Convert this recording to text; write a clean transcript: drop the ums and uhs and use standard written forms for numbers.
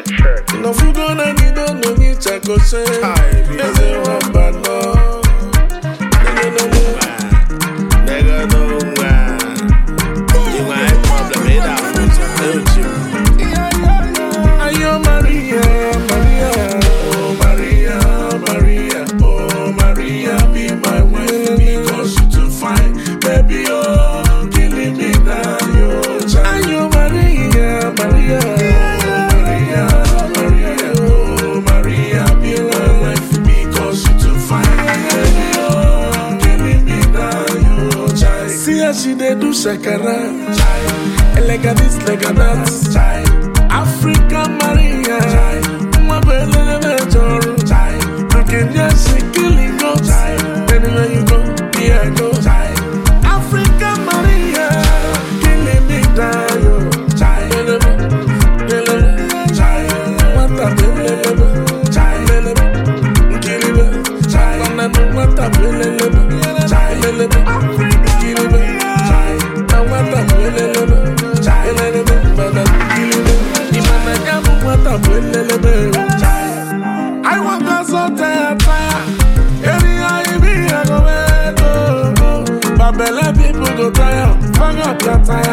No fugo na ni don't know me chako say. Eze wamba no. Nigga no man. You my problem is that don't you? Ayo Maria, Maria, oh Maria, Maria, oh Maria, be my wife because you too fine, baby. Oh, killing me down your child. Ayo Maria, Maria, Maria, Maria, oh Maria, be my wife because you too fine, baby. Oh, killing me down your child. See how she dey do shakara, elega this, lega that. Africa Maria, my belly major. Looking yes, she killing goats. Anywhere you go, here I go. Africa Maria, killing me down. What a I want to so tired. Anyhow you be, I go wait. But belly people go tired. Fuck up your time.